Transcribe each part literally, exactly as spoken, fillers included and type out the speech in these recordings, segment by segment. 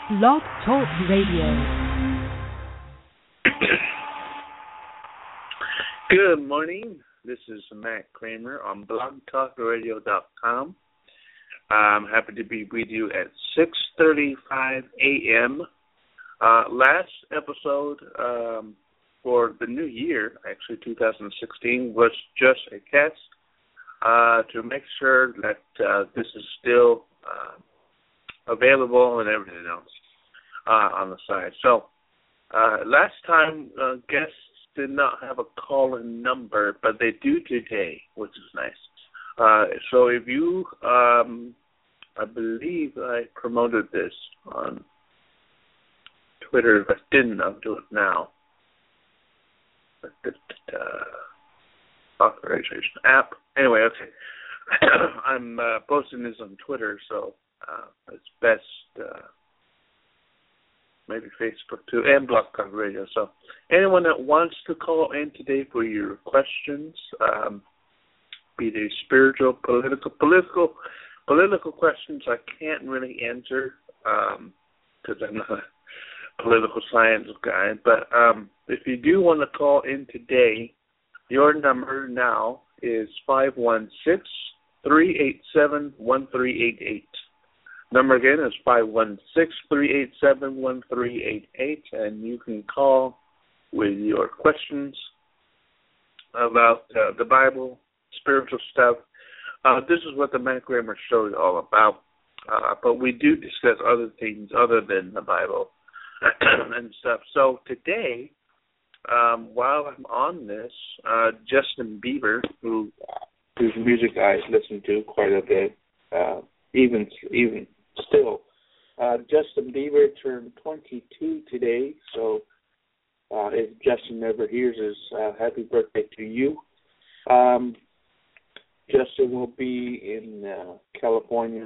Blog Talk Radio. Good morning. This is Matt Kramer on blog talk radio dot com. I'm happy to be with you at six thirty-five a.m. Uh, last episode um, for the new year, actually two thousand sixteen, was just a test uh, to make sure that uh, this is still uh, available and everything else uh, on the side. So uh, last time, uh, guests did not have a call-in number, but they do today, which is nice. Uh, so if you, um, I believe I promoted this on Twitter. If I didn't, I'll do it now. Uh, authorization app. Anyway, okay. I'm uh, posting this on Twitter, so uh, it's best uh, maybe Facebook too, and Blog Talk Radio. So anyone that wants to call in today for your questions, um, be they spiritual, political, political, political questions, I can't really answer because um, I'm not a political science guy. But um, if you do want to call in today, your number now is five one six, three eight seven, one three eight eight. Number again is five one six, three eight seven, one three eight eight, and you can call with your questions about uh, the Bible, spiritual stuff. Uh, this is what the Matt Kramer Show is all about, uh, but we do discuss other things other than the Bible and stuff. So today, um, while I'm on this, uh, Justin Bieber, who whose music I listen to quite a bit, uh, even even still, uh, Justin Bieber turned twenty-two today. So uh, if Justin never hears this, uh, happy birthday to you. Um, Justin will be in uh, California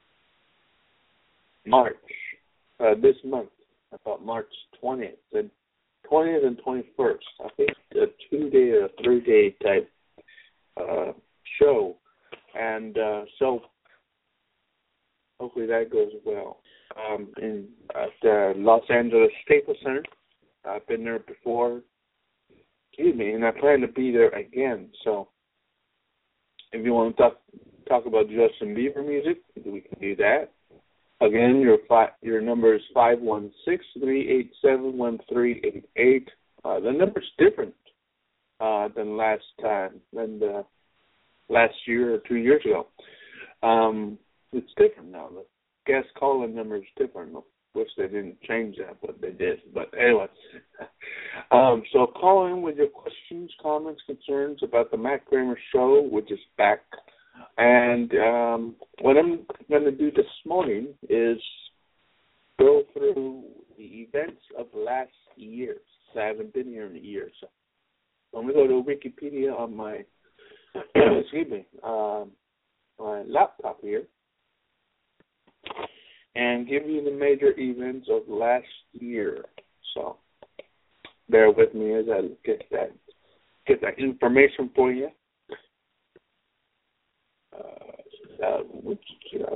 March uh, this month. I thought March twentieth, the twentieth and twenty-first. I think a two-day or three-day type uh, show, and uh, so hopefully that goes well. Um, in at uh, Los Angeles Staples Center, I've been there before. Excuse me, and I plan to be there again. So if you want to talk talk about Justin Bieber music, we can do that. Again, your fi- your number is five one six, three eight seven, one three eight eight. Uh, the number's different uh, than last time, than the last year or two years ago. Um, it's different now. The guest calling number is different. I wish they didn't change that, but they did. But anyway, um, so call in with your questions, comments, concerns about the Matt Kramer Show, which is back. And um, what I'm going to do this morning is go through the events of last year. So I haven't been here in a year. So I'm going to go to Wikipedia on my, excuse me, um, my laptop here and give you the major events of last year. So bear with me as I get that, get that information for you. Uh, uh, which, uh,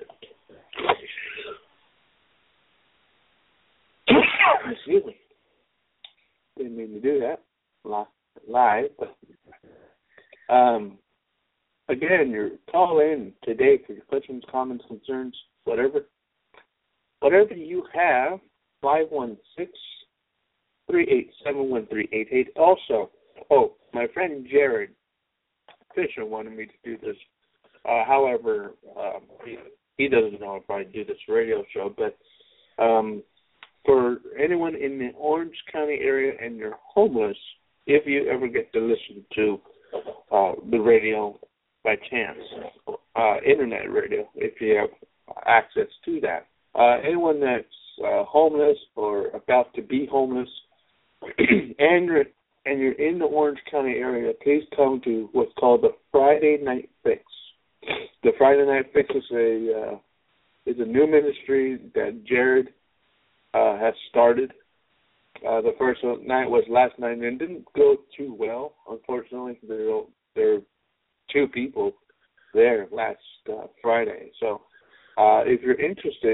excuse me. Didn't mean to do that live, but um, again, your call in today for your questions, comments, concerns, whatever, whatever you have. Five one six, three eight seven, one three eight eight. Also, oh, my friend Jared Fisher wanted me to do this. Uh, however, um, he, he doesn't know if I do this radio show, but um, for anyone in the Orange County area and you're homeless, if you ever get to listen to uh, the radio by chance, uh, internet radio, if you have access to that, uh, anyone that's uh, homeless or about to be homeless, and you're and you're in the Orange County area, please come to what's called the Friday Night Fix. The Friday Night Fix is a uh, is a new ministry that Jared uh, has started. Uh, the first night was last night, and it didn't go too well, unfortunately. There, there are two people there last uh, Friday. So uh, if you're interested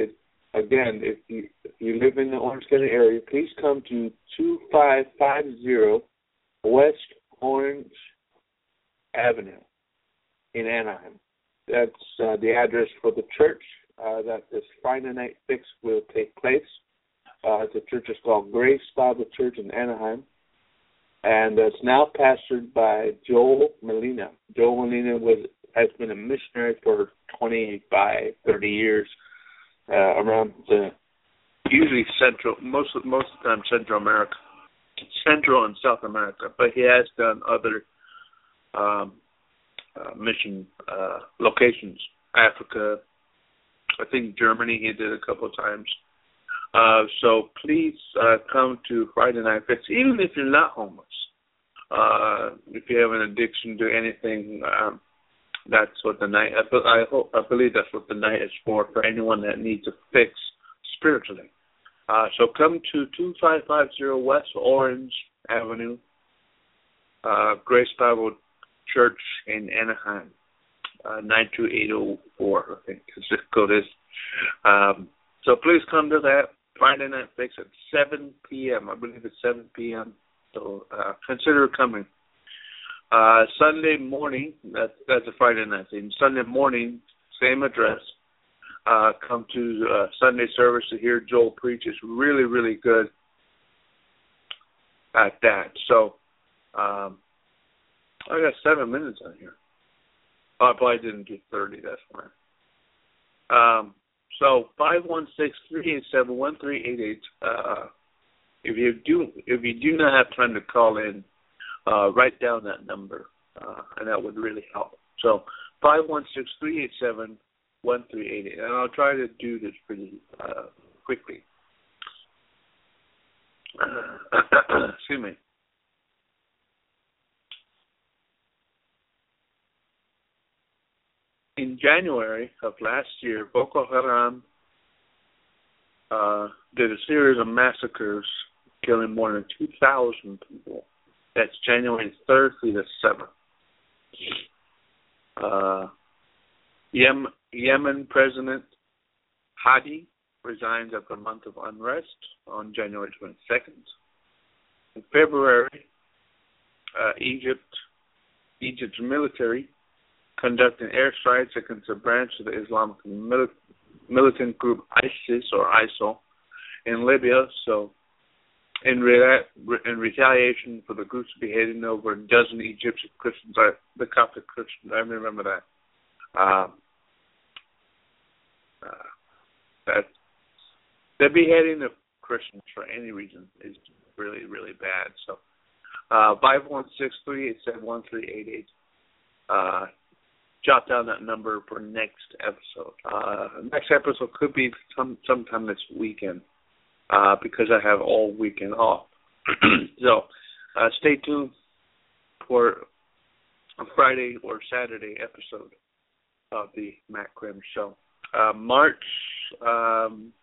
again, if you if you live in the Orange County area, please come to two five five zero West Orange Avenue in Anaheim. That's uh, the address for the church uh, that this Friday Night Fix will take place. Uh, the church is called Grace Bible Church in Anaheim, and it's now pastored by Joel Molina. Joel Molina was has been a missionary for twenty-five, thirty years uh, around the usually Central, most of, most of the time Central America, Central and South America, but he has done other um, uh, mission uh, locations, Africa, I think Germany he did a couple of times. Uh, so please uh, come to Friday Night Fix, even if you're not homeless. Uh, if you have an addiction to anything, um, that's what the night. I, I hope I believe that's what the night is for. For anyone that needs a fix spiritually. Uh, so come to two five five zero West Orange Avenue, uh, Grace Bible Church in Anaheim, uh, nine two eight zero four. I think the zip code is. Um, so please come to that Friday Night Fix at seven p.m. I believe it's seven p.m. So uh, consider coming. Uh, Sunday morning, that's, that's a Friday night thing. Sunday morning, same address. Uh, come to uh, Sunday service to hear Joel preach. It's really, really good at that. So um, I got seven minutes on here. Oh, I probably didn't do thirty. That's fine. Um, so five one six, three eight seven, one three eight eight. Uh, if you do, if you do not have time to call in, uh, write down that number, uh, and that would really help. So five one six, three eight seven, one three eight eight, and I'll try to do this pretty uh, quickly. Uh, excuse me. In January of last year, Boko Haram uh, did a series of massacres, killing more than two thousand people. That's January third through the seventh. Uh, Yemen, Yemen President Hadi resigns after a month of unrest on January twenty-second. In February, uh, Egypt, Egypt's military conducted airstrikes against a branch of the Islamic mili- militant group ISIS or ISIL in Libya. So, in, re- in retaliation for the group's beheading over a dozen Egyptian Christians, uh, the Coptic Christians, I remember that. Um, uh, that the beheading of Christians for any reason is really, really bad. So, uh, five one six, three eight seven, one three eight eight. Uh, jot down that number for next episode. Uh, next episode could be some sometime this weekend uh, because I have all weekend off. so uh, stay tuned for a Friday or Saturday episode of the Matt Krim Show. Uh, March, um,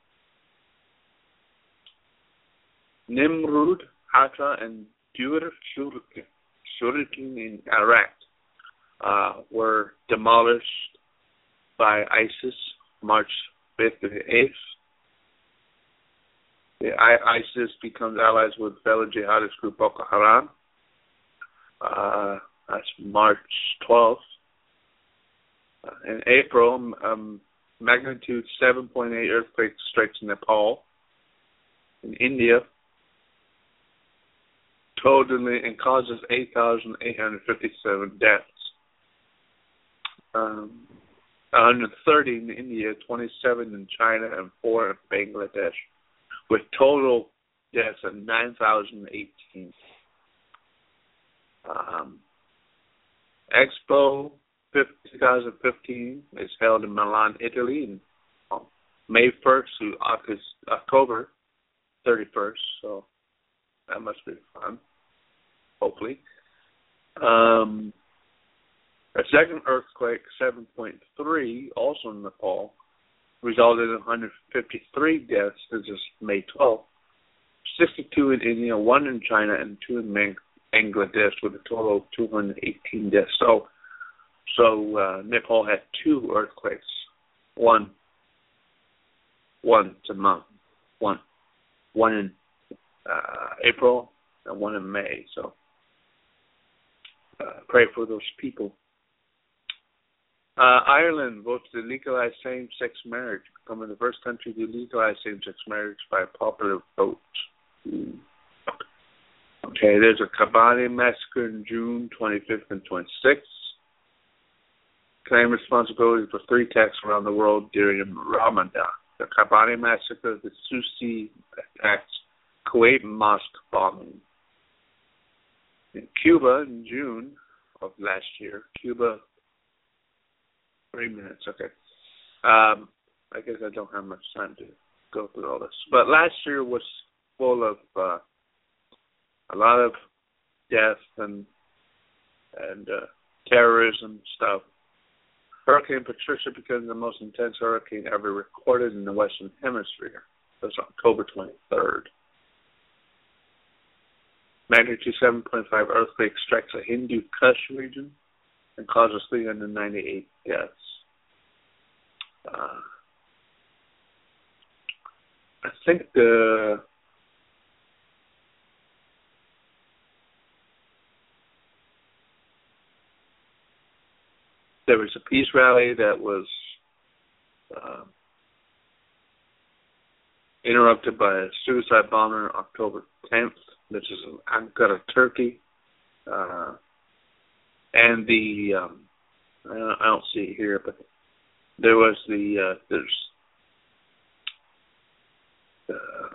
Nimrud, Hatra, and Dur Shuriken in Iraq Uh, were demolished by ISIS March fifth to the eighth. The I- ISIS becomes allies with fellow jihadist group Boko Haram. Uh, that's March twelfth. Uh, in April, um, magnitude seven point eight earthquake strikes Nepal. In India, totally and causes eight thousand eight hundred fifty-seven deaths. Um, one hundred thirty in India, twenty-seven in China, and four in Bangladesh, with total deaths of nine thousand eighteen. Um, Expo twenty fifteen is held in Milan, Italy, on May first through August, October thirty-first, so that must be fun, hopefully. Um, A second earthquake, seven point three, also in Nepal, resulted in one hundred fifty-three deaths. This is May twelfth. sixty-two in India, one in China, and two in Bangladesh, with a total of two hundred eighteen deaths. So, so uh, Nepal had two earthquakes. One, once a month, one, one in uh, April and one in May. So uh, pray for those people. Uh, Ireland votes to legalize same-sex marriage, becoming the first country to legalize same-sex marriage by a popular vote. Ooh. Okay, there's a Kobani massacre in June twenty-fifth and twenty-sixth. Claim responsibility for three attacks around the world during Ramadan. The Kobani massacre, the Susi attacks, Kuwait mosque bombing. In Cuba, in June of last year, Cuba, three minutes, okay. Um, I guess I don't have much time to go through all this. But last year was full of uh, a lot of death and and uh, terrorism stuff. Hurricane Patricia became the most intense hurricane ever recorded in the Western Hemisphere. It was October twenty-third. Magnitude seven point five earthquake strikes a Hindu Kush region and causes three hundred ninety-eight deaths. Uh, I think the there was a peace rally that was uh, interrupted by a suicide bomber October tenth. This is in Ankara, Turkey. Uh, and the, um, I, don't, I don't see it here, but there was the, uh, there's uh,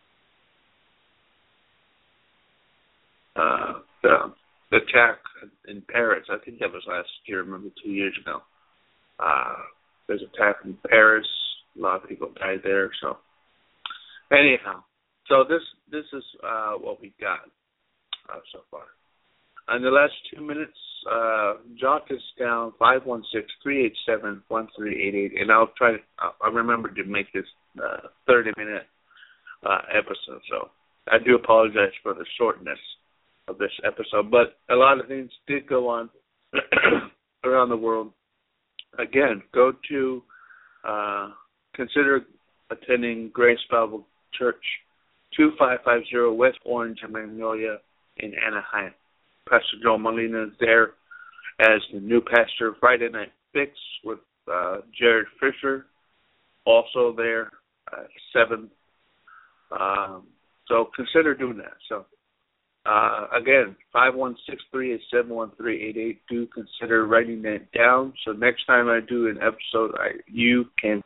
uh, the, the attack in Paris. I think that was last year, maybe two years ago. Uh, there's an attack in Paris. A lot of people died there. So anyhow, so this this is uh, what we got uh, so far. In the last two minutes, uh, jot this down: five one six, three eight seven, one three eight eight, and I'll try to. I remember to make this uh, thirty minute uh, episode. So I do apologize for the shortness of this episode, but a lot of things did go on around the world. Again, go to uh, consider attending Grace Bible Church, two five five zero West Orange and Magnolia in Anaheim. Pastor Joe Molina is there as the new pastor. Friday Night Fix with uh, Jared Fisher, also there at seven. Um, so consider doing that. So. Uh, again, five one six, three eight seven, one three eight eight. Do consider writing that down. So next time I do an episode, I, you can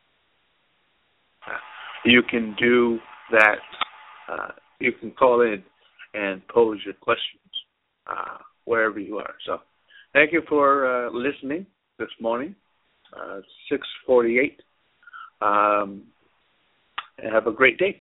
you can do that. Uh, you can call in and pose your questions uh, wherever you are. So thank you for uh, listening this morning, uh, six forty-eight. Um, and have a great day.